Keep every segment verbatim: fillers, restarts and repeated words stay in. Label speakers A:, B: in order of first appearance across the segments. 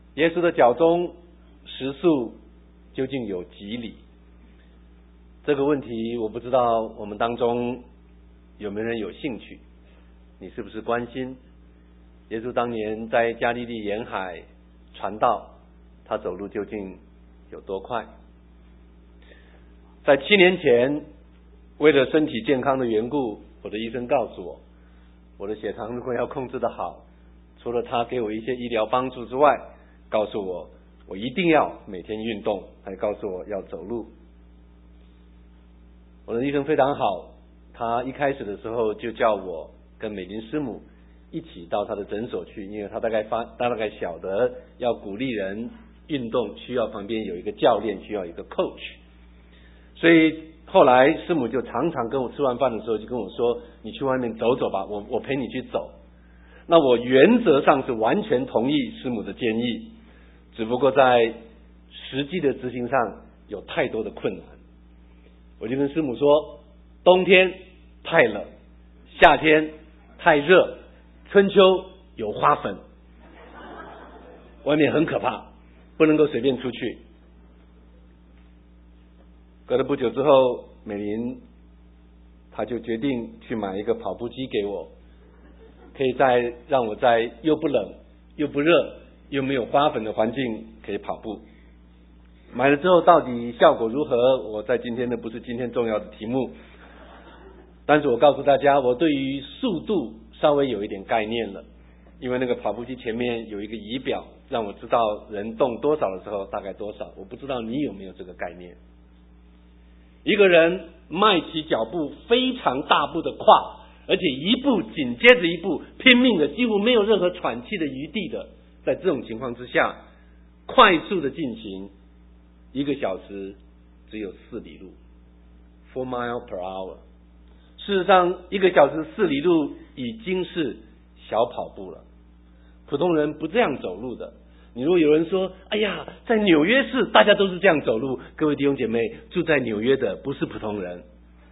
A: 耶稣的脚中食宿究竟有几里？这个问题我不知道我们当中有没有人有兴趣，你是不是关心耶稣当年在加利利沿海传道，他走路究竟有多快？在七年前，为了身体健康的缘故，我的医生告诉我，我的血糖如果要控制得好，除了他给我一些医疗帮助之外，告诉我我一定要每天运动，还告诉我要走路。我的医生非常好，他一开始的时候就叫我跟美林师母一起到他的诊所去，因为他大概发他大概晓得要鼓励人运动需要旁边有一个教练，需要一个 coach。 所以后来师母就常常跟我吃完饭的时候就跟我说，你去外面走走吧，我我陪你去走。那我原则上是完全同意师母的建议，只不过在实际的执行上有太多的困难。我就跟师母说，冬天太冷，夏天太热，春秋有花粉，外面很可怕，不能够随便出去。隔了不久之后，美玲她就决定去买一个跑步机给我，可以在让我在又不冷又不热又没有花粉的环境可以跑步。买了之后到底效果如何，我在今天的不是今天重要的题目，但是我告诉大家，我对于速度稍微有一点概念了，因为那个跑步机前面有一个仪表，让我知道人动多少的时候大概多少。我不知道你有没有这个概念。一个人迈起脚步非常大步的跨，而且一步紧接着一步，拼命的几乎没有任何喘气的余地的，在这种情况之下快速的进行，一个小时只有四里路 four mile per hour。 事实上一个小时四里路已经是小跑步了，普通人不这样走路的。你如果有人说，哎呀，在纽约市大家都是这样走路，各位弟兄姐妹，住在纽约的不是普通人。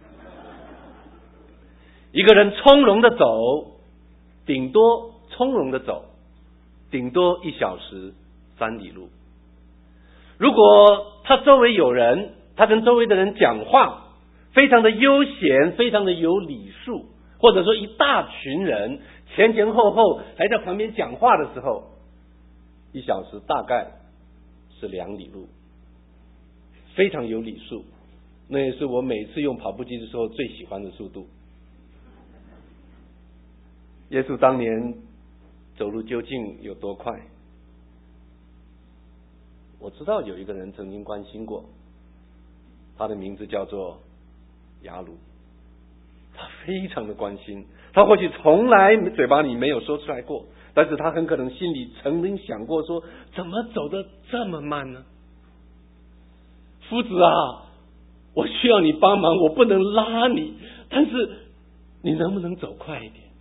A: 一个人从容的走，顶多从容的走顶多一小时三里路。如果他周围有人，他跟周围的人讲话非常的悠闲，非常的有礼数，或者说一大群人前前后后还在旁边讲话的时候，一小时大概是两里路，非常有礼数。那也是我每次用跑步机的时候最喜欢的速度。耶稣当年走路究竟有多快？我知道有一个人曾经关心过，他的名字叫做雅鲁。他非常的关心，他或许从来嘴巴里没有说出来过，但是他很可能心里曾经想过说，怎么走得这么慢呢？夫子啊，我需要你帮忙，我不能拉你，但是你能不能走快一点？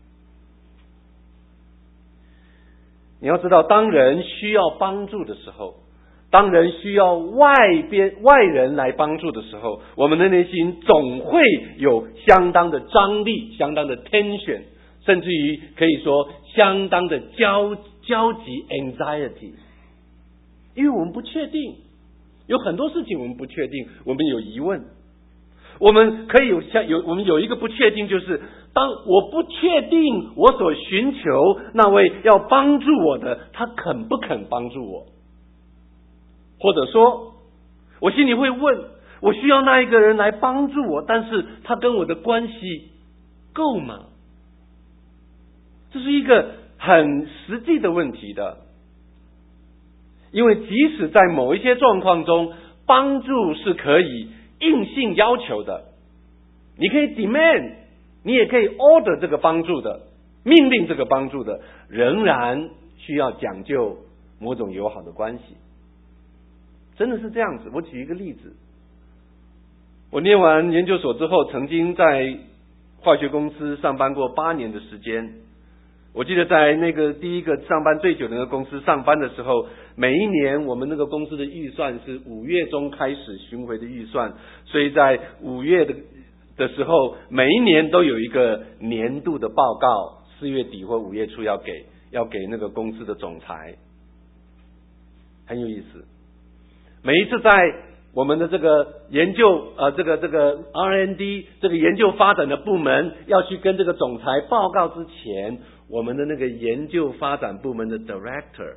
A: 你要知道，当人需要帮助的时候，当人需要外边外人来帮助的时候，我们的内心总会有相当的张力，相当的 tension， 甚至于可以说相当的焦焦急 anxiety， 因为我们不确定，有很多事情我们不确定，我们有疑问，我们可以有像有我们有一个不确定，就是当我不确定我所寻求那位要帮助我的，他肯不肯帮助我？或者说我心里会问，我需要那一个人来帮助我，但是他跟我的关系够吗？这是一个很实际的问题的。因为即使在某一些状况中，帮助是可以硬性要求的，你可以 demand， 你也可以 order 这个帮助的，命令这个帮助的，仍然需要讲究某种友好的关系。真的是这样子。我举一个例子，我念完研究所之后，曾经在化学公司上班过八年的时间。我记得在那个第一个上班最久的那个公司上班的时候，每一年我们那个公司的预算是五月中开始巡回的预算，所以在五月的的时候，每一年都有一个年度的报告，四月底或五月初要给要给那个公司的总裁。 很有意思。每一次在我们的这个研究呃这个这个 R and D 这个研究发展的部门要去跟这个总裁报告之前，我们的那个研究发展部门的 Director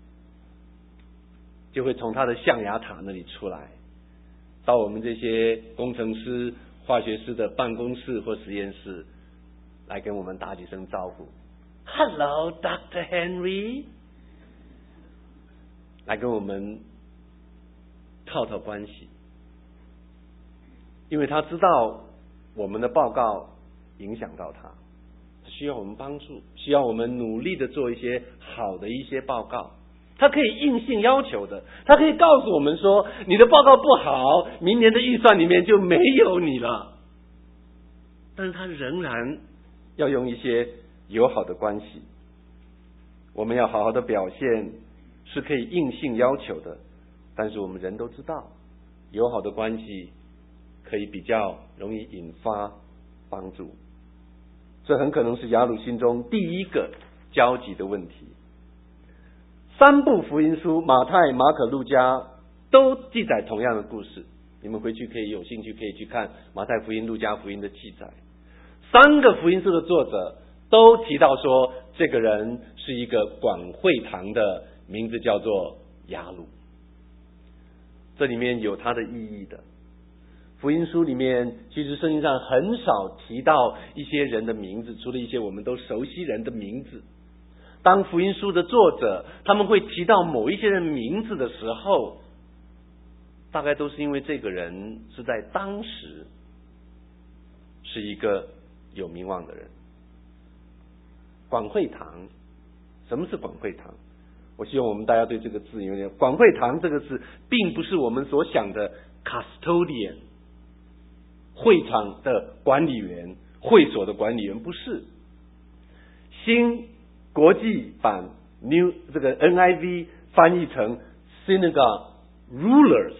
A: 就会从他的象牙塔那里出来，到我们这些工程师、化学师的办公室或实验室，来跟我们打几声招呼。Hello, Doctor Henry， 来跟我们套套关系，因为他知道我们的报告影响到他，需要我们帮助，需要我们努力的做一些好的一些报告。他可以硬性要求的，他可以告诉我们说，你的报告不好，明年的预算里面就没有你了。但是他仍然要用一些友好的关系，我们要好好的表现，是可以硬性要求的。但是我们人都知道，友好的关系可以比较容易引发帮助。这很可能是雅鲁心中第一个焦急的问题。三部福音书，马太、马可、路加都记载同样的故事，你们回去可以有兴趣可以去看马太福音、路加福音的记载。三个福音书的作者都提到说，这个人是一个管会堂的，名字叫做雅鲁。这里面有它的意义的。福音书里面其实圣经上很少提到一些人的名字，除了一些我们都熟悉人的名字。当福音书的作者他们会提到某一些人名字的时候，大概都是因为这个人是在当时是一个有名望的人。管会堂，什么是管会堂？我希望我们大家对这个字有点，管会堂这个字并不是我们所想的 custodian， 会场的管理员、会所的管理员，不是。新国际版 New 这个 N I V 翻译成 synagogue rulers，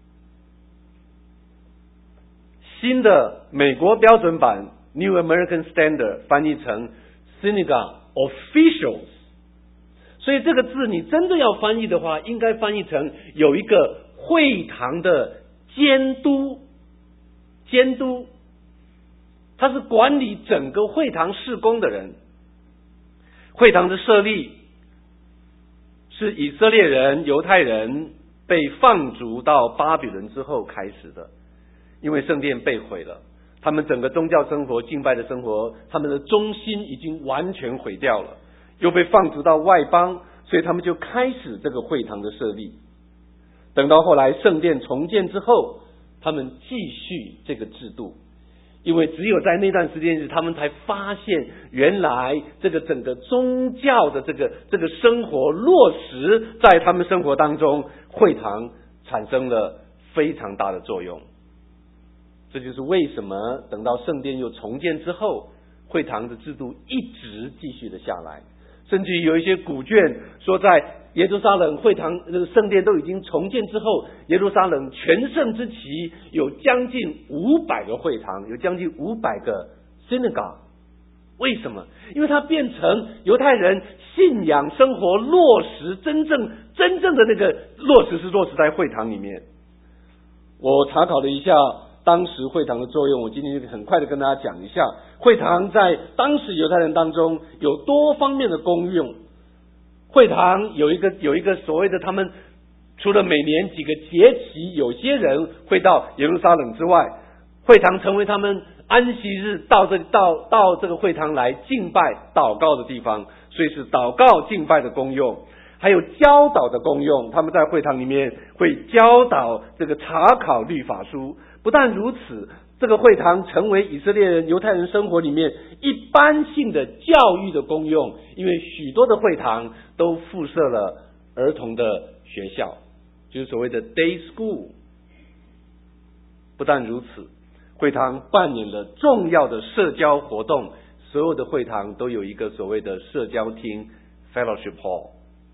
A: 新的美国标准版 New American Standard 翻译成 synagogue officials。所以这个字你真的要翻译的话，应该翻译成有一个会堂的监督，监督，他是管理整个会堂事工的人。会堂的设立是以色列人、犹太人被放逐到巴比伦之后开始的，因为圣殿被毁了，他们整个宗教生活、敬拜的生活，他们的中心已经完全毁掉了，又被放逐到外邦，所以他们就开始这个会堂的设立。等到后来圣殿重建之后，他们继续这个制度，因为只有在那段时间，他们才发现原来这个整个宗教的这个这个生活落实在他们生活当中，会堂产生了非常大的作用。这就是为什么等到圣殿又重建之后，会堂的制度一直继续的下来，甚至于有一些古卷说，在耶路撒冷会堂这个圣殿都已经重建之后，耶路撒冷全盛之期有将近五百个会堂，有将近五百个 synagogue。 为什么？因为它变成犹太人信仰生活落实，真正真正的那个落实是落实在会堂里面。我查考了一下当时会堂的作用，我今天很快的跟大家讲一下，会堂在当时犹太人当中有多方面的功用。会堂有一个有一个所谓的，他们除了每年几个节期有些人会到耶路撒冷之外，会堂成为他们安息日到这到到这个会堂来敬拜祷告的地方，所以是祷告敬拜的功用，还有教导的功用。他们在会堂里面会教导这个查考律法书。不但如此，这个会堂成为以色列人、犹太人生活里面一般性的教育的功用，因为许多的会堂都附设了儿童的学校，就是所谓的 day school。 不但如此，会堂扮演了重要的社交活动，所有的会堂都有一个所谓的社交厅 fellowship hall。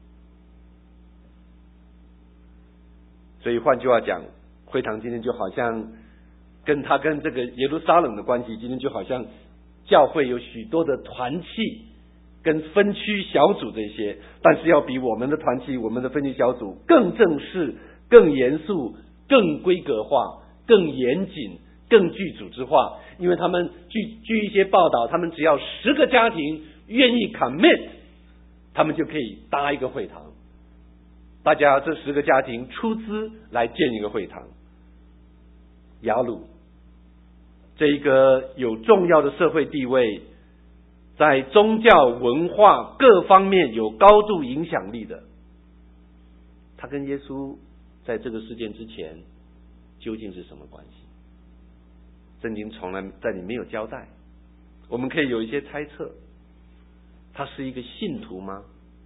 A: 所以换句话讲，会堂今天就好像跟他跟这个耶路撒冷的关系，今天就好像教会有许多的团契， 跟分区小组这些，但是要比我们的团契、我们的分区小组更正式、更严肃、更规格化、更严谨、更具组织化。因为他们据据一些报道，他们只要十个家庭愿意 commit， 他们就可以搭一个会堂。大家这十个家庭出资来建一个会堂。雅鲁这一个有重要的社会地位，在宗教文化各方面有高度影响力的，他跟耶稣在这个事件之前究竟是什么关系？圣经从来在里没有交代，我们可以有一些猜测。他是一个信徒吗？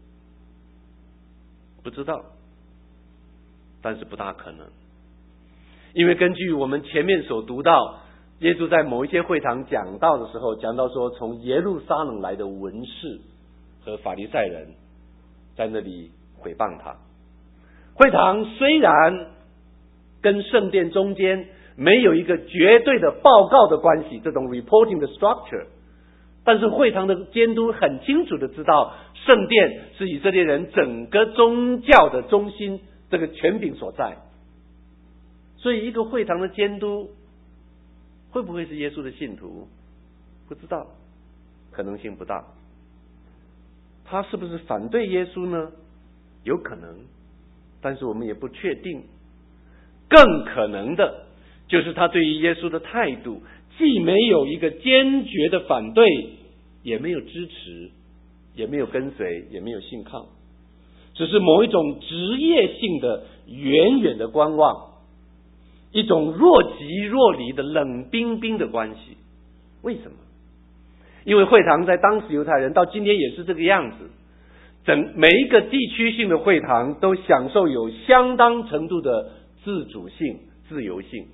A: 不知道，但是不大可能，因为根据我们前面所读到，耶稣在某一些会堂讲道的时候，讲到说从耶路撒冷来的文士和法利赛人在那里毁谤他。会堂虽然跟圣殿中间没有一个绝对的报告的关系，这种 reporting 的 structure， 但是会堂的监督很清楚的知道，圣殿是以色列人整个宗教的中心，这个权柄所在。所以一个会堂的监督会不会是耶稣的信徒？不知道，可能性不大。他是不是反对耶稣呢？有可能，但是我们也不确定。更可能的就是他对于耶稣的态度，既没有一个坚决的反对，也没有支持，也没有跟随，也没有信靠，只是某一种职业性的远远的观望，一种若即若离的冷冰冰的关系。为什么？因为会堂在当时犹太人到今天也是这个样子，整每一个地区性的会堂都享受有相当程度的自主性、自由性。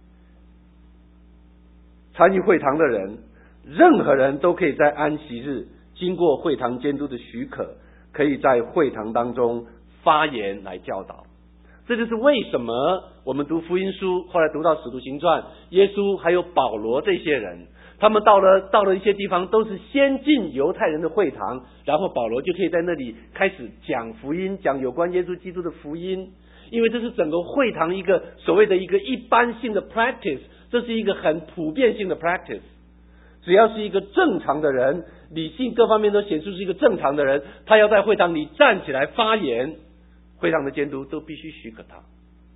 A: 参与会堂的人，任何人都可以在安息日经过会堂监督的许可，可以在会堂当中发言来教导。这就是为什么我们读福音书，后来读到使徒行传，耶稣还有保罗这些人，他们到了到了一些地方，都是先进犹太人的会堂，然后保罗就可以在那里开始讲福音，讲有关耶稣基督的福音。因为这是整个会堂一个所谓的一个一般性的 practice， 这是一个很普遍性的 practice。只要是一个正常的人，理性各方面都显出是一个正常的人，他要在会堂里站起来发言，会堂的监督都必须许可他。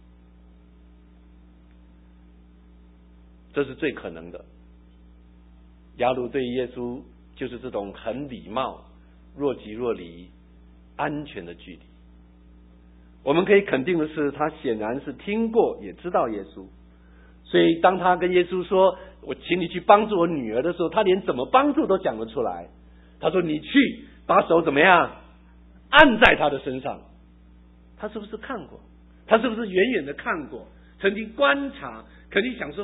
A: 这是最可能的。雅鲁对耶稣就是这种很礼貌、若即若离、安全的距离。我们可以肯定的是，他显然是听过也知道耶稣，所以当他跟耶稣说我请你去帮助我女儿的时候，他连怎么帮助都讲得出来。他说你去把手怎么样按在他的身上。他是不是看过？他是不是远远的看过，曾经观察，肯定想说，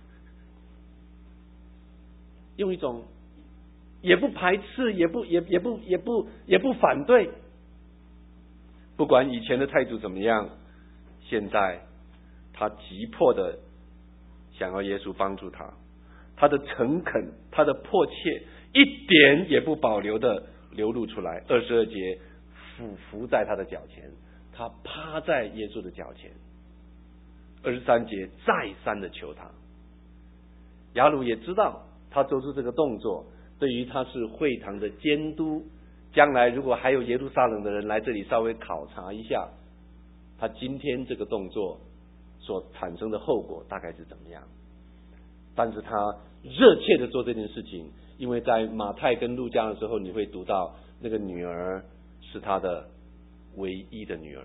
A: 用一种也不排斥，也不也也不也不也不反对。不管以前的态度怎么样，现在他急迫的想要耶稣帮助他，他的诚恳，他的迫切，一点也不保留的流露出来。二十二节，俯伏在他的脚前，他趴在耶稣的脚前。二十三节，再三的求他。雅鲁也知道，他做出这个动作，对于他是会堂的监督，将来如果还有耶路撒冷的人来这里稍微考察一下，他今天这个动作所产生的后果大概是怎么样。但是他热切的做这件事情，因为在马太跟路加的时候，你会读到那个女儿是他的唯一的女儿。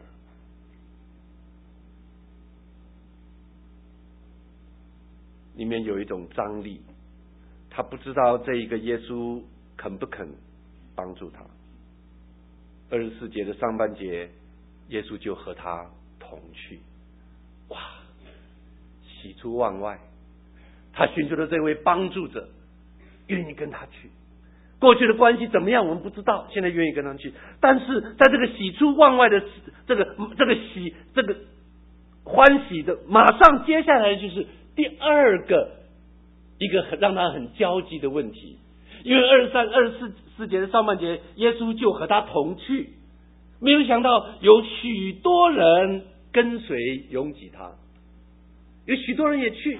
A: 里面有一种张力，他不知道这一个耶稣肯不肯帮助他。二十四节的上半节，耶稣就和他同去。哇，喜出望外，他寻求的这位帮助者愿意跟他去。过去的关系怎么样我们不知道，现在愿意跟他去。但是在这个喜出望外的这个这个喜这个欢喜的，马上接下来就是第二个一个让他很焦急的问题。 因为二十三、二十四四节的上半节，耶稣就和他同去，没有想到有许多人跟随拥挤他，有许多人也去。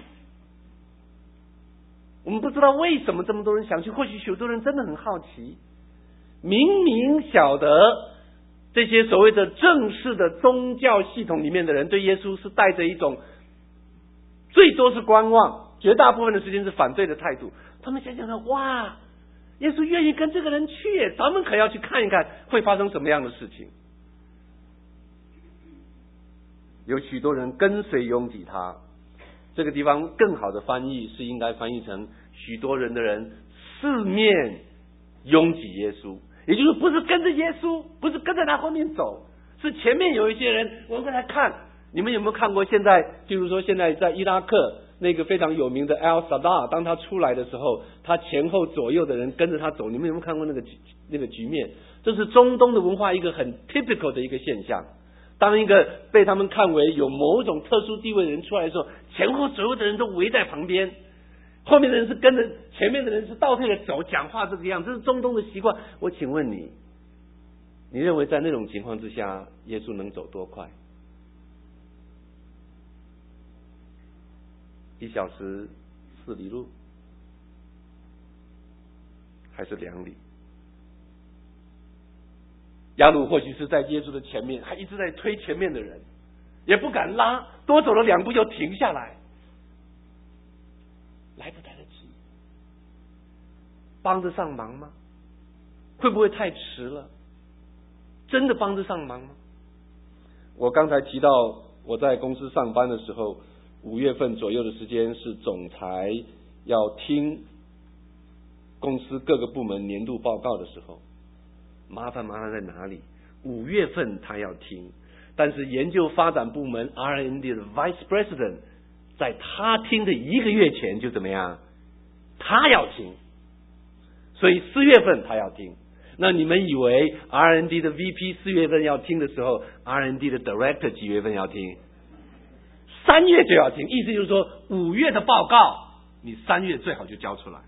A: 我们不知道为什么这么多人想去，或许许多人真的很好奇，明明晓得这些所谓的正式的宗教系统里面的人对耶稣是带着一种最多是观望，绝大部分的时间是反对的态度。他们想想说，哇，耶稣愿意跟这个人去，咱们可要去看一看会发生什么样的事情。有许多人跟随拥挤他，这个地方更好的翻译是应该翻译成许多人的人四面拥挤耶稣，也就是不是跟着耶稣，不是跟在他后面走，是前面有一些人，我们来看。你们有没有看过现在，譬如说现在在伊拉克那个非常有名的 Al Sadr， 当他出来的时候，他前后左右的人跟着他走，你们有没有看过那个那个局面？这是中东的文化一个很 typical 的一个现象。当一个被他们看为有某种特殊地位的人出来的时候，前后左右的人都围在旁边，后面的人是跟着，前面的人是倒退的走，讲话这个样，这是中东的习惯。我请问你，你认为在那种情况之下，耶稣能走多快？一小时四里路，还是两里？雅鲁或许是在耶稣的前面，还一直在推前面的人，也不敢拉，多走了两步又停下来，来不来得及？帮得上忙吗？会不会太迟了？真的帮得上忙吗？我刚才提到我在公司上班的时候，五月份左右的时间是总裁要听公司各个部门年度报告的时候。麻烦麻烦在哪里？五月份他要听，但是研究发展部门 R and D 的 Vice President 在他听的一个月前就怎么样？他要听，所以四月份他要听。那你们以为 R and D 的 V P 四月份要听的时候 ，R and D 的 Director 几月份要听？三月就要听，意思就是说五月的报告，你三月最好就交出来。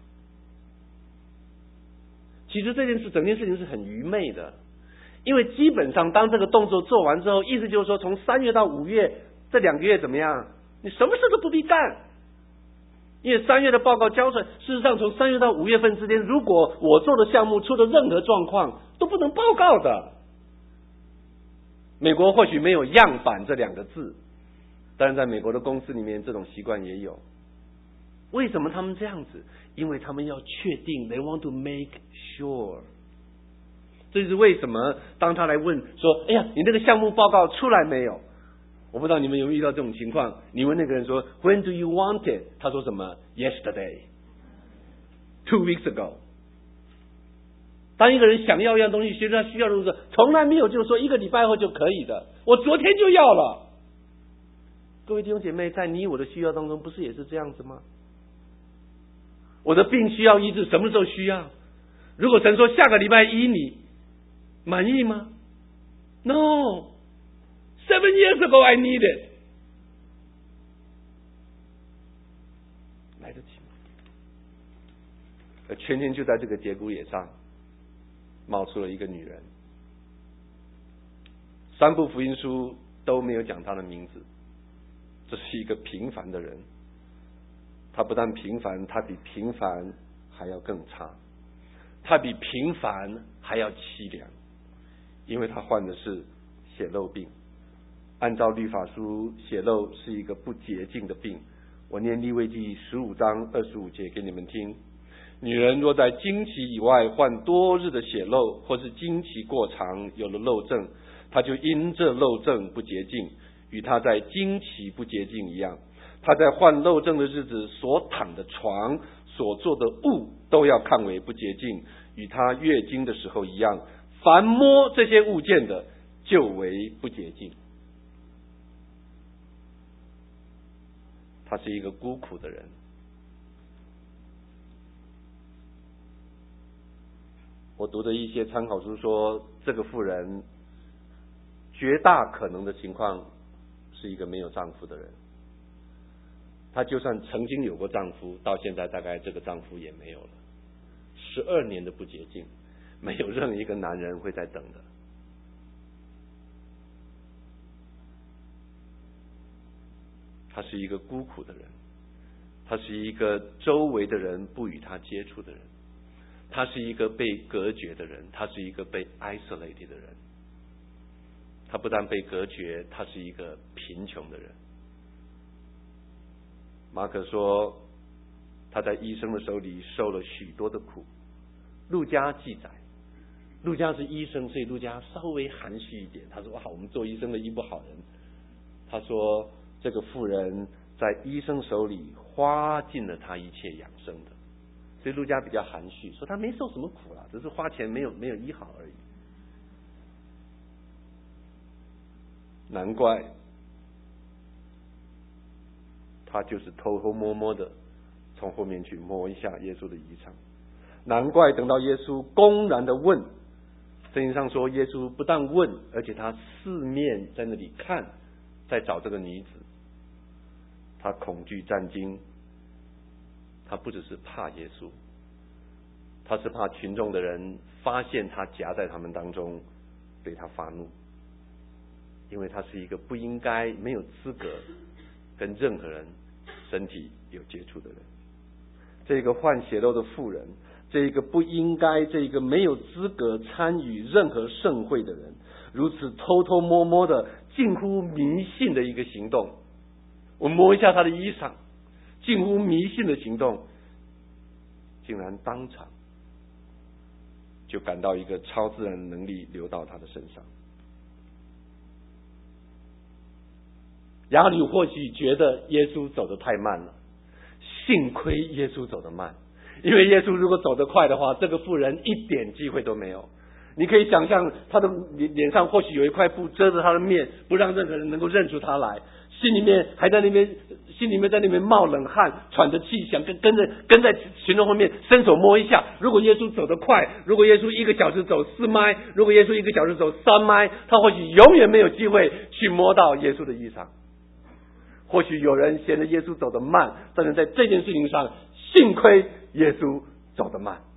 A: 其实这件事，整件事情是很愚昧的，因为基本上当这个动作做完之后，意思就是说，从三月到五月这两个月怎么样？你什么事都不必干，因为三月的报告交出来。事实上，从三月到五月份之间，如果我做的项目出了任何状况，都不能报告的。美国或许没有样板这两个字，但是在美国的公司里面，这种习惯也有。为什么他们这样子？因为他们要确定 ，they want to make sure。这就是为什么当他来问说：“哎呀，你那个项目报告出来没有？”我不知道你们有没有遇到这种情况。你问那个人说 ：“When do you want it？” 他说什么 ？Yesterday, two weeks ago。当一个人想要一样东西，其实他需要的是从来没有就是说一个礼拜后就可以的，我昨天就要了。各位弟兄姐妹，在你我的需要当中，不是也是这样子吗？我的病需要医治，什么时候需要？如果神说下个礼拜医你，满意吗 ？No, seven years ago I need it。来得及吗？而偏偏就在这个节骨眼上，冒出了一个女人。三部福音书都没有讲她的名字，这是一个平凡的人。他不但平凡，他比平凡还要更差，他比平凡还要凄凉，因为他患的是血漏病。按照律法书，血漏是一个不洁净的病。我念利未记十五章二十五节给你们听：女人若在经期以外患多日的血漏，或是经期过长有了漏症，她就因这漏症不洁净，与她在经期不洁净一样。他在患漏症的日子所躺的床、所做的物都要看为不洁净，与他月经的时候一样。凡摸这些物件的，就为不洁净。他是一个孤苦的人。我读的一些参考书说，这个妇人绝大可能的情况是一个没有丈夫的人。她就算曾经有过丈夫，到现在大概这个丈夫也没有了。 十二年的不洁净，没有任何一个男人会再等的。他是一个孤苦的人，他是一个周围的人不与他接触的人，他是一个被隔绝的人，他是一个被 isolated 的人。他不但被隔绝，他是一个贫穷的人。马可说他在医生的手里受了许多的苦。路加记载，路加是医生，所以路加稍微含蓄一点，他说哇，我们做医生的医不好人。他说这个妇人在医生手里花尽了他一切养生的，所以路加比较含蓄，说他没受什么苦啦，只是花钱没有没有医好而已。难怪他就是偷偷摸摸的从后面去摸一下耶稣的衣裳。难怪等到耶稣公然的问，圣经上说耶稣不但问，而且他四面在那里看，在找这个女子。他恐惧战惊，他不只是怕耶稣，他是怕群众的人发现他夹在他们当中，对他发怒，因为他是一个不应该没有资格跟任何人身体有接触的人。这个患血漏的妇人，这个不应该这个没有资格参与任何盛会的人，如此偷偷摸摸的近乎迷信的一个行动，我摸一下他的衣裳，近乎迷信的行动，竟然当场就感到一个超自然的能力流到他的身上。亚里或许觉得耶稣走得太慢了，幸亏耶稣走得慢，因为耶稣如果走得快的话，这个妇人一点机会都没有。你可以想象他的脸上或许有一块布遮着他的面，不让任何人能够认出他来，心里面还在那边心里面在那边冒冷汗，喘着气，想跟跟着跟在群众后面伸手摸一下。如果耶稣走得快，如果耶稣一个小时走四迈，如果耶稣一个小时走三迈，他或许永远没有机会去摸到耶稣的衣裳。或许有人嫌着耶稣走得慢，但是在这件事情上，幸亏耶稣走得慢。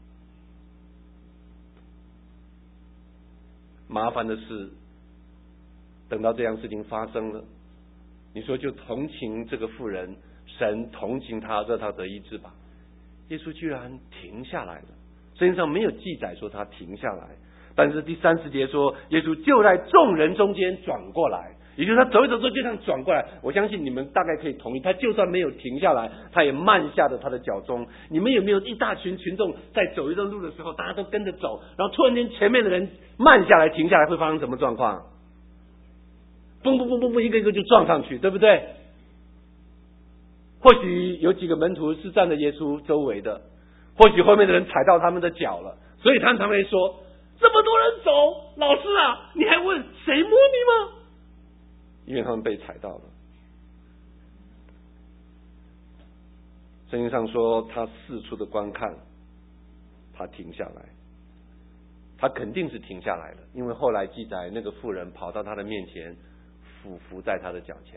A: 麻烦的是，等到这样事情发生了，你说就同情这个妇人，神同情他，让他得医治吧。耶稣居然停下来了，圣经上没有记载说他停下来，但是第三十节说，耶稣就在众人中间转过来，也就是他走一走之后就这样转过来。我相信你们大概可以同意，他就算没有停下来，他也慢下了他的脚踪。你们有没有一大群群众在走一段路的时候，大家都跟着走，然后突然间前面的人慢下来停下来，会发生什么状况？嘣嘣嘣嘣嘣，一个一个就撞上去，对不对？或许有几个门徒是站在耶稣周围的，或许后面的人踩到他们的脚了，所以他们才会说，这么多人走，老师啊，你还问谁摸你吗？因为他们被踩到了。圣经上说他四处的观看，他停下来，他肯定是停下来了，因为后来记载那个妇人跑到他的面前，俯伏在他的脚前。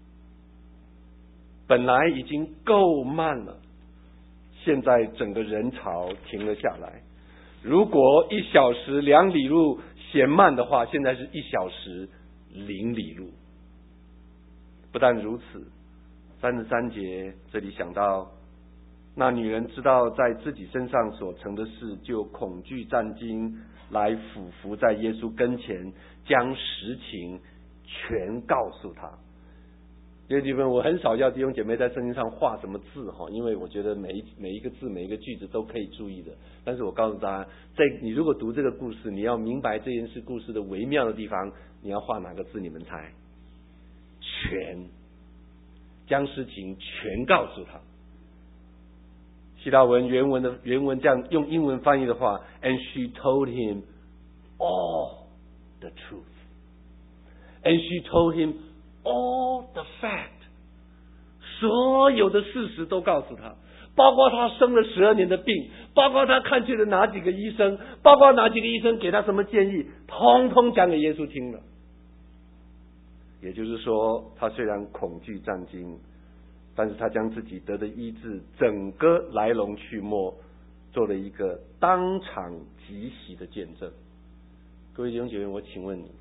A: 本来已经够慢了，现在整个人潮停了下来。如果一小时两里路嫌慢的话，现在是一小时零里路。不但如此，三十三节这里想到，那女人知道在自己身上所成的事，就恐惧战惊，来俯伏在耶稣跟前，将实情全告诉他。弟兄姐妹，我很少要弟兄姐妹在圣经上画什么字哈，因为我觉得每一每一个字每一个句子都可以注意的。但是我告诉大家，在你如果读这个故事，你要明白这件事故事的微妙的地方，你要画哪个字？你们猜？全，将事情全告诉他。希腊文原文的原文这样用英文翻译的话 ，and she told him all the truth, and she told him all the fact， 所有的事实都告诉他，包括他生了十二年的病，包括他看去了哪几个医生，包括哪几个医生给他什么建议，通通讲给耶稣听了。也就是说，他虽然恐惧战惊，但是他将自己得的医治整个来龙去脉做了一个当场即席的见证。各位弟兄姐妹，我请问你，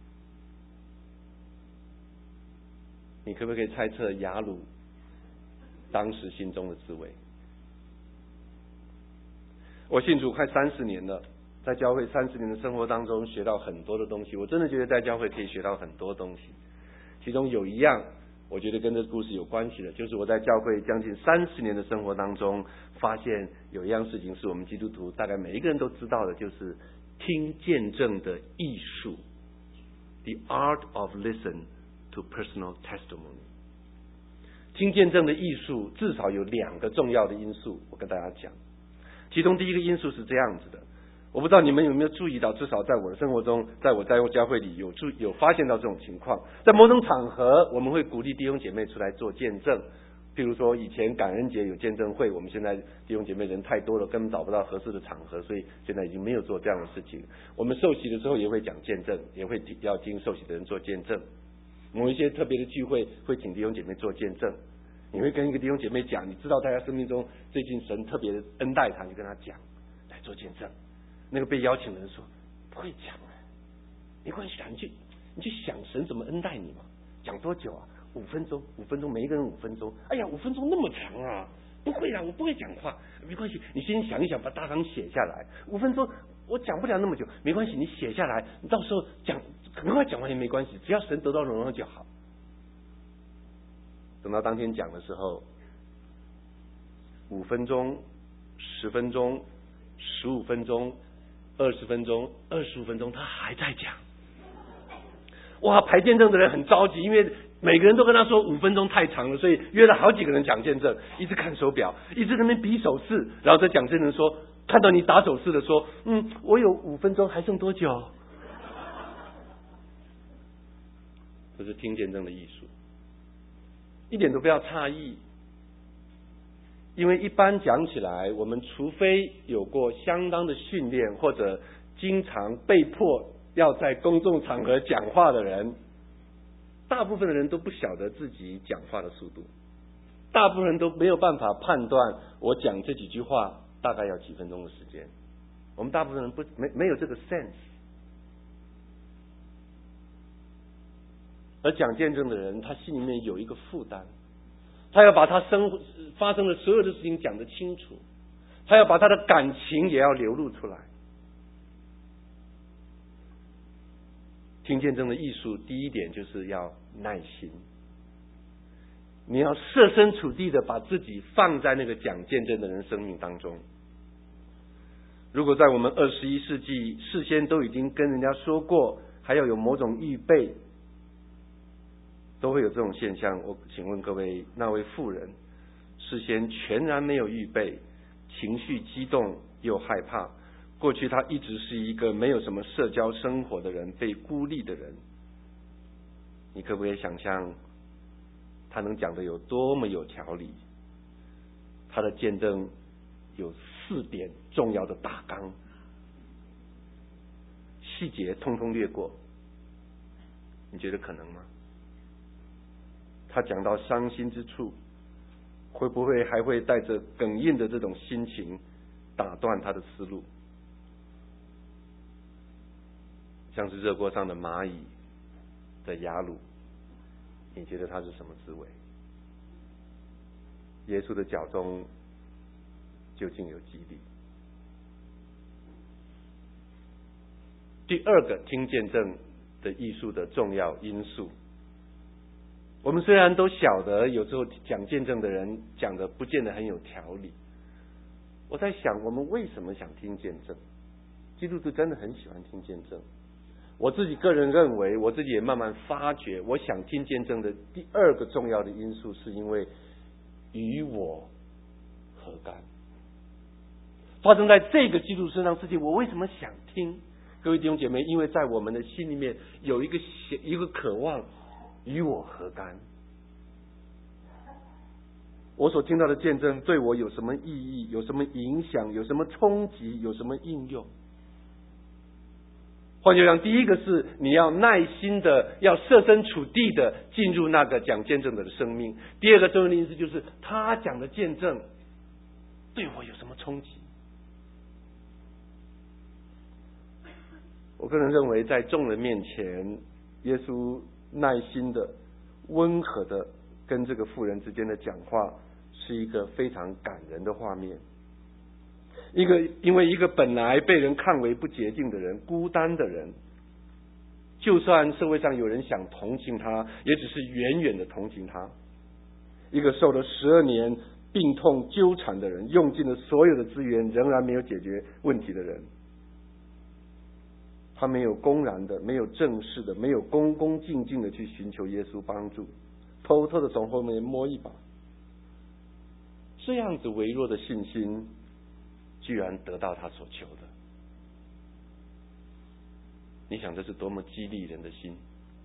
A: 你可不可以猜测雅鲁当时心中的滋味？我信主快三十年了，在教会三十年的生活当中学到很多的东西，我真的觉得在教会可以学到很多东西。其中有一样我觉得跟这个故事有关系的，就是我在教会将近三十年的生活当中发现有一样事情是我们基督徒大概每一个人都知道的，就是听见证的艺术， The art of listen to personal testimony。 听见证的艺术至少有两个重要的因素，我跟大家讲。其中第一个因素是这样子的，我不知道你们有没有注意到，至少在我的生活中，在我在教会里有注有发现到这种情况。在某种场合我们会鼓励弟兄姐妹出来做见证，譬如说以前感恩节有见证会，我们现在弟兄姐妹人太多了，根本找不到合适的场合，所以现在已经没有做这样的事情。我们受洗的时候也会讲见证，也会要听受洗的人做见证。某一些特别的聚会会请弟兄姐妹做见证，你会跟一个弟兄姐妹讲，你知道大家生命中最近神特别的恩待他，你跟他讲来做见证。那个被邀请的人说不会讲啊，没关系啊，你就你就想神怎么恩待你嘛。讲多久啊？五分钟，五分钟，每一个人五分钟。哎呀，五分钟那么长啊！不会啊，我不会讲话，没关系，你先想一想，把大纲写下来。五分钟我讲不了那么久，没关系，你写下来，你到时候讲很快讲完也没关系，只要神得到荣耀就好。等到当天讲的时候，五分钟、十分钟、十五分钟、二十分钟、二十五分钟，他还在讲。哇，排见证的人很着急，因为每个人都跟他说五分钟太长了，所以约了好几个人讲见证，一直看手表，一直在那边比手势，然后再讲见证说，看到你打手势的说，嗯，我有五分钟，还剩多久？这是听见证的艺术，一点都不要诧异，因为一般讲起来，我们除非有过相当的训练，或者经常被迫要在公众场合讲话的人，大部分的人都不晓得自己讲话的速度，大部分人都没有办法判断我讲这几句话大概要几分钟的时间。我们大部分人不没没有这个 sense。而讲见证的人，他心里面有一个负担，他要把他生活发生的所有的事情讲得清楚，他要把他的感情也要流露出来。听见证的艺术，第一点就是要耐心，你要设身处地的把自己放在那个讲见证的人生命当中。如果在我们二十一世纪事先都已经跟人家说过，还要有某种预备，都会有这种现象。我请问各位，那位妇人事先全然没有预备，情绪激动又害怕，过去他一直是一个没有什么社交生活的人，被孤立的人。你可不可以想象他能讲得有多么有条理？他的见证有四点重要的大纲，细节通通略过，你觉得可能吗？他讲到伤心之处，会不会还会带着哽咽的这种心情打断他的思路？像是热锅上的蚂蚁在雅鲁，你觉得它是什么滋味？耶稣的脚中究竟有几粒？第二个听见证的艺术的重要因素，我们虽然都晓得有时候讲见证的人讲的不见得很有条理，我在想我们为什么想听见证？基督徒真的很喜欢听见证。我自己个人认为，我自己也慢慢发觉，我想听见证的第二个重要的因素，是因为与我何干？发生在这个基督徒身上的事情，我为什么想听？各位弟兄姐妹，因为在我们的心里面有一个一个渴望，与我何干？我所听到的见证对我有什么意义？有什么影响？有什么冲击？有什么应用？换句话讲，第一个是你要耐心的，要设身处地的进入那个讲见证者的生命。第二个重要的因素就是他讲的见证对我有什么冲击？ 我个人认为，在众人面前，耶稣耐心的、温和的跟这个妇人之间的讲话，是一个非常感人的画面。一个因为一个本来被人看为不洁净的人、孤单的人，就算社会上有人想同情他，也只是远远的同情他。一个受了十二年病痛纠缠的人，用尽了所有的资源，仍然没有解决问题的人，他没有公然的、没有正式的、没有恭恭敬敬的去寻求耶稣帮助，偷偷的从后面摸一把。这样子微弱的信心，居然得到他所求的。你想这是多么激励人的心。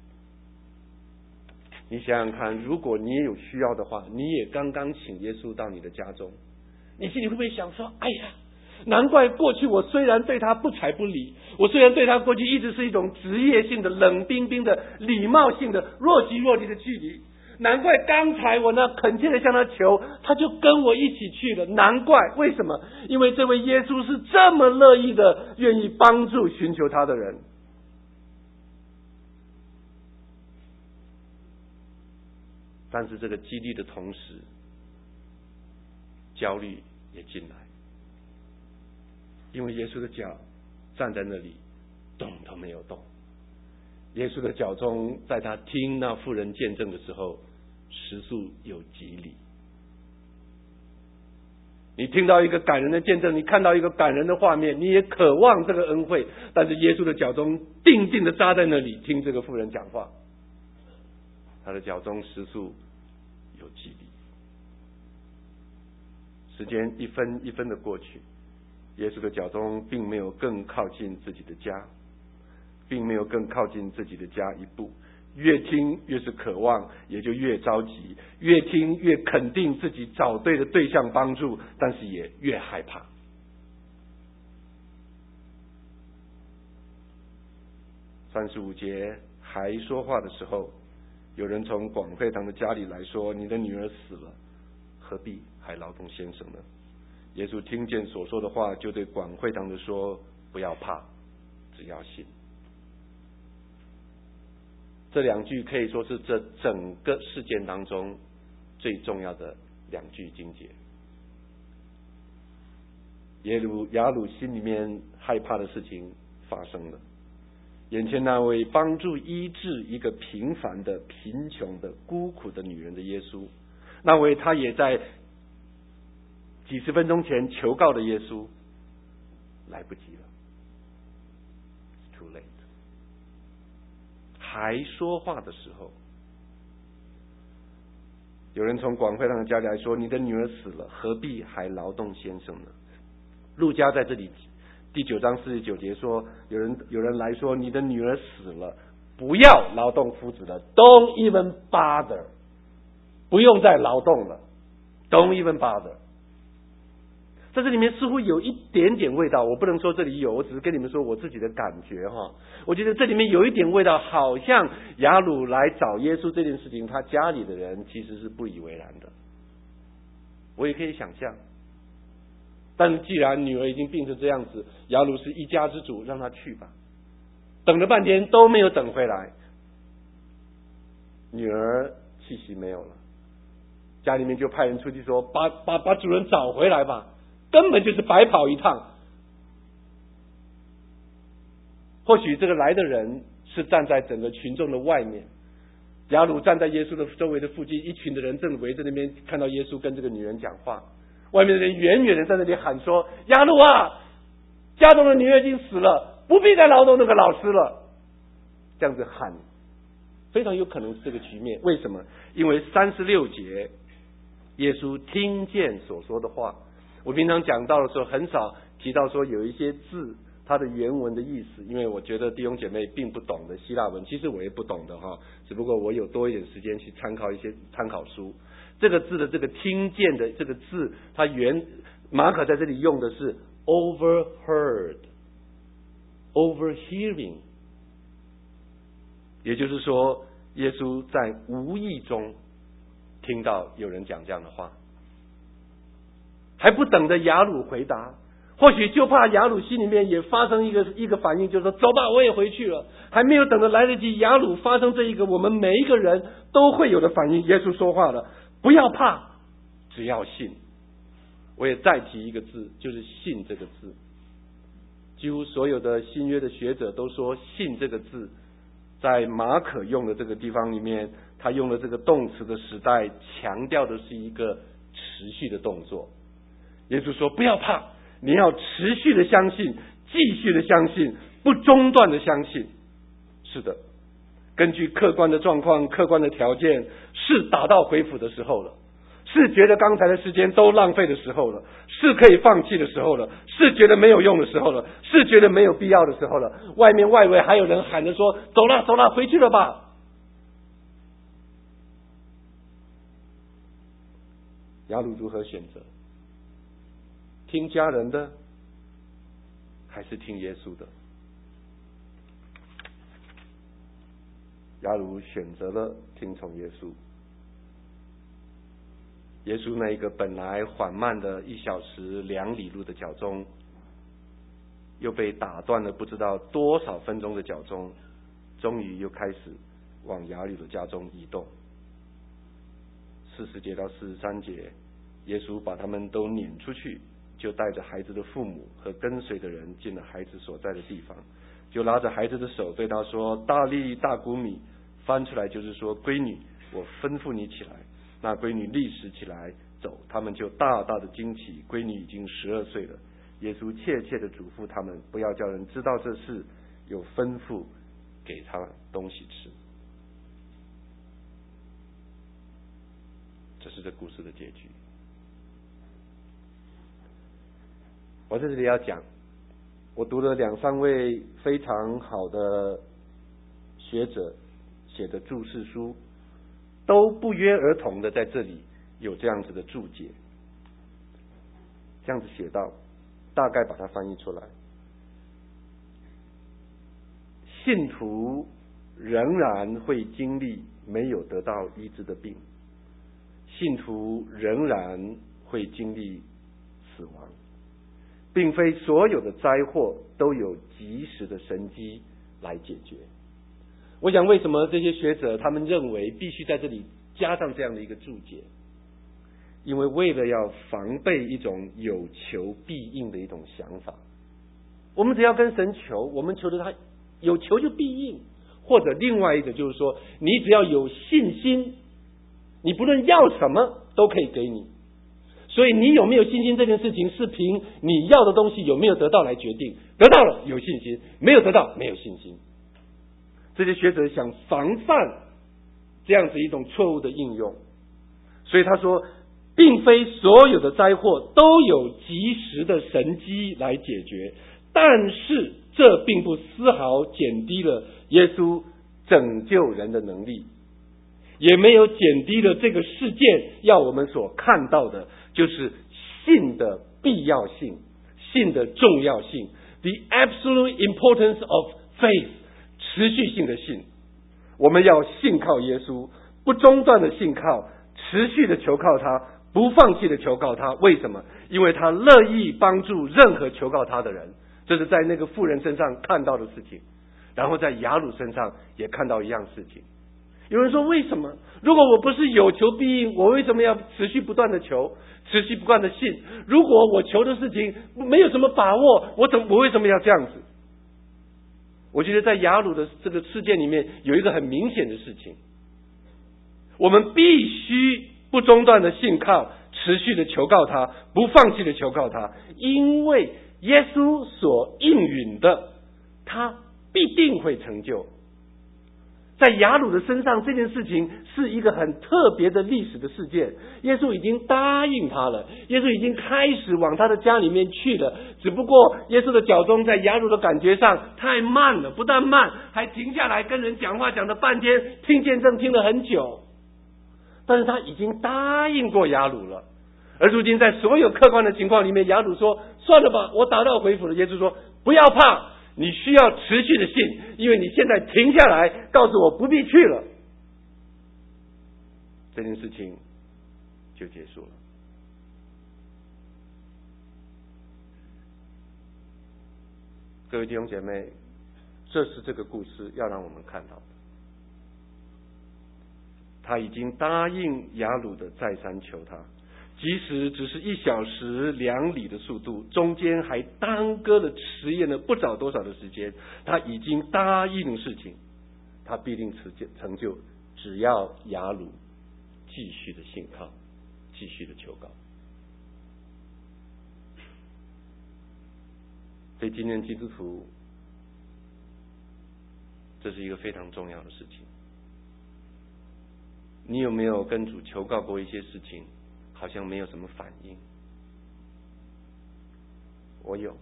A: 你想想看，如果你也有需要的话，你也刚刚请耶稣到你的家中，你心里会不会想说，哎呀，难怪过去我虽然对他不睬不理，我虽然对他过去一直是一种职业性的、冷冰冰的、礼貌性的、若即若离的距离，难怪刚才我那恳切的向他求，他就跟我一起去了。难怪，为什么？因为这位耶稣是这么乐意的，愿意帮助寻求他的人。但是这个激励的同时，焦虑也进来，因为耶稣的脚站在那里，动都没有动。耶稣的脚中，在他听那妇人见证的时候，实属有极礼。你听到一个感人的见证，你看到一个感人的画面，你也渴望这个恩惠，但是耶稣的脚中定定的扎在那里，听这个妇人讲话。他的脚中实属有激励。时间一分一分的过去，耶稣的脚中并没有更靠近自己的家，并没有更靠近自己的家一步。越听越是渴望，也就越着急；越听越肯定自己找对的对象帮助，但是也越害怕。三十五节还说话的时候，有人从广会堂的家里来说，你的女儿死了，何必还劳动先生呢？耶稣听见所说的话，就对广会堂的说，不要怕，只要信。这两句可以说是这整个事件当中最重要的两句经节。耶鲁雅鲁心里面害怕的事情发生了，眼前那位帮助医治一个平凡的、贫穷的、孤苦的女人的耶稣，那位他也在几十分钟前求告的耶稣，来不及了 ，It's too late。还说话的时候，有人从广会堂的家里来说，你的女儿死了，何必还劳动先生呢？路加在这里第九章四十九节说，有人有人来说，你的女儿死了，不要劳动夫子了 ，Don't even bother， 不用再劳动了 ，Don't even bother。在这里面似乎有一点点味道，我不能说这里有，我只是跟你们说我自己的感觉哈。我觉得这里面有一点味道，好像雅鲁来找耶稣这件事情，他家里的人其实是不以为然的。我也可以想象，但是既然女儿已经病成这样子，雅鲁是一家之主，让他去吧。等了半天都没有等回来，女儿气息没有了，家里面就派人出去说，把把把主人找回来吧。根本就是白跑一趟。或许这个来的人是站在整个群众的外面，雅鲁站在耶稣的周围的附近，一群的人正围着那边，看到耶稣跟这个女人讲话，外面的人远远的在那里喊说，雅鲁啊，家中的女儿已经死了，不必再劳动那个老师了。这样子喊，非常有可能是这个局面。为什么？因为三十六节耶稣听见所说的话。我平常讲到的时候很少提到说有一些字它的原文的意思，因为我觉得弟兄姐妹并不懂的希腊文，其实我也不懂的哈，只不过我有多一点时间去参考一些参考书。这个字的这个听见的这个字，它原马可在这里用的是 overheard overhearing， 也就是说耶稣在无意中听到有人讲这样的话。还不等着雅鲁回答， 或许就怕雅鲁心里面也发生一个一个反应，就是说走吧，我也回去了。还没有等着来得及雅鲁发生这一个我们每一个人都会有的反应，耶稣说话了，不要怕，只要信。我也再提一个字，就是信这个字。几乎所有的新约的学者都说，信这个字在马可用的这个地方里面，他用了这个动词的时代，强调的是一个持续的动作。耶稣说不要怕，你要持续的相信，继续的相信，不中断的相信。是的，根据客观的状况、客观的条件，是打道回府的时候了，是觉得刚才的时间都浪费的时候了，是可以放弃的时候了，是觉得没有用的时候了，是觉得没有必要的时候了。外面外围还有人喊着说走了走了，回去了吧。雅鲁如何选择？听家人的还是听耶稣的？雅鲁选择了听从耶稣。耶稣那一个本来缓慢的一小时两里路的脚钟，又被打断了不知道多少分钟的脚钟，终于又开始往雅鲁的家中移动。四十节到四十三节，耶稣把他们都撵出去，就带着孩子的父母和跟随的人进了孩子所在的地方，就拉着孩子的手对他说：大利大古米，翻出来就是说，闺女，我吩咐你起来。那闺女立时起来走，他们就大大的惊奇。闺女已经十二岁了。耶稣切切的嘱咐他们，不要叫人知道这事，有吩咐给他东西吃。这是这故事的结局。我在这里要讲，我读了两三位非常好的学者写的注释书，都不约而同的在这里有这样子的注解，这样子写到，大概把它翻译出来：信徒仍然会经历没有得到医治的病，信徒仍然会经历死亡，并非所有的灾祸都有及时的神迹来解决。我想为什么这些学者他们认为必须在这里加上这样的一个注解，因为为了要防备一种有求必应的一种想法。我们只要跟神求，我们求的他有求就必应，或者另外一个就是说，你只要有信心，你不论要什么都可以给你。所以你有没有信心这件事情是凭你要的东西有没有得到来决定，得到了有信心，没有得到没有信心。这些学者想防范这样子一种错误的应用，所以他说，并非所有的灾祸都有及时的神迹来解决，但是这并不丝毫减低了耶稣拯救人的能力，也没有减低了这个事件要我们所看到的，就是信的必要性，信的重要性 ，the absolute importance of faith， 持续性的信。我们要信靠耶稣，不中断的信靠，持续的求靠他，不放弃的求告他。为什么？因为他乐意帮助任何求告他的人。这是在那个妇人身上看到的事情，然后在雅鲁身上也看到一样事情。有人说，为什么？如果我不是有求必应，我为什么要持续不断的求，持续不断的信？如果我求的事情没有什么把握，我怎我为什么要这样子？我觉得在雅鲁的这个事件里面有一个很明显的事情，我们必须不中断的信靠，持续的求告他，不放弃的求告他，因为耶稣所应允的，他必定会成就。在雅鲁的身上，这件事情是一个很特别的历史的事件。耶稣已经答应他了，耶稣已经开始往他的家里面去了。只不过耶稣的脚踪在雅鲁的感觉上太慢了，不但慢，还停下来跟人讲话，讲了半天，听见证听了很久。但是他已经答应过雅鲁了，而如今在所有客观的情况里面，雅鲁说：“算了吧，我打道回府了。”耶稣说：“不要怕。”你需要持续的信，因为你现在停下来告诉我不必去了，这件事情就结束了。 各位弟兄姐妹，这是这个故事要让我们看到的。他已经答应雅鲁的再三求他，即使只是一小时两里的速度，中间还耽搁了迟延了不知道多少的时间，他已经答应事情，他必定成就，只要雅鲁继续的信靠，继续的求告。所以今天基督徒，这是一个非常重要的事情。你有没有跟主求告过一些事情，好像没有什么反应？我有。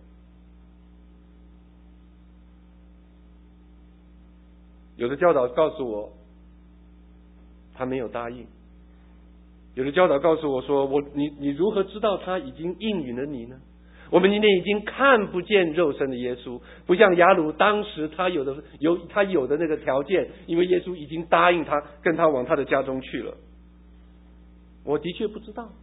A: 有的教导告诉我，他没有答应；有的教导告诉我说，我你你如何知道他已经应允了你呢？我们今天已经看不见肉身的耶稣，不像雅鲁当时他有的有他有的那个条件，因为耶稣已经答应他，跟他往他的家中去了。我的确不知道，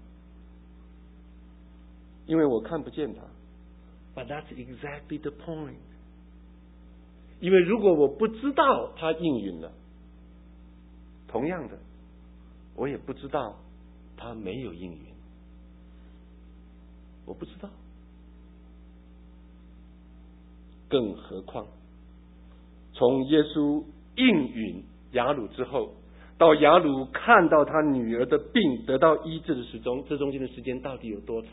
A: 因为我看不见他。But that's exactly the point. 因为如果我不知道他应允了，同样的，我也不知道他没有应允。我不知道。更何况，从耶稣应允雅鲁之后，到雅鲁看到他女儿的病得到医治的时钟，这中间的时间到底有多长？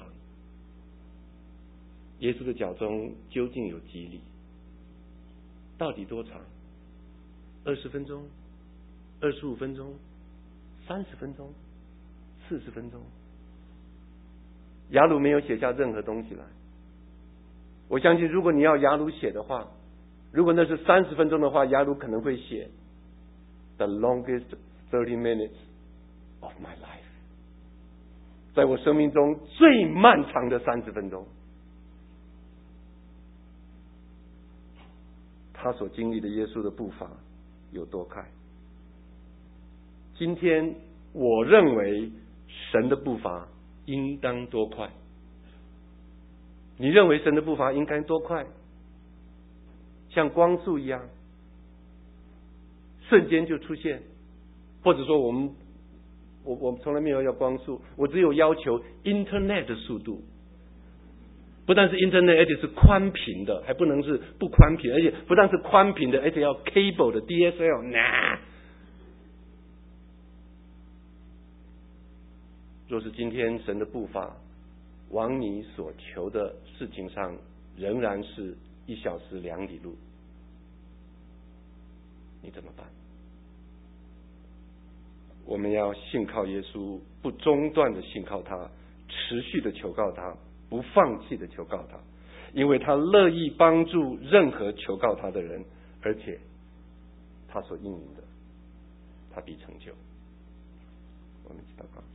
A: 耶稣的脚中究竟有几里？到底多长？二十分钟？二十五分钟？三十分钟？四十分钟？雅鲁没有写下任何东西来。我相信，如果你要雅鲁写的话，如果那是三十分钟的话，雅鲁可能会写 The longest thirty minutes of my life， 在我生命中最漫长的三十分钟。他所经历的耶稣的步伐有多快？今天我认为神的步伐应当多快？你认为神的步伐应该多快？像光速一样，瞬间就出现，或者说我们我我从来没有要光速，我只有要求 Internet 的速度。不但是 Internet， 而且是宽频的，还不能是不宽频，而且不但是宽频的，而且要 cable 的 D S L。nah。若是今天神的步伐往你所求的事情上仍然是一小时两里路，你怎么办？我们要信靠耶稣，不中断的信靠他，持续的求告他，不放弃的求告他，因为他乐意帮助任何求告他的人，而且他所应允的，他必成就。我们一起祷告。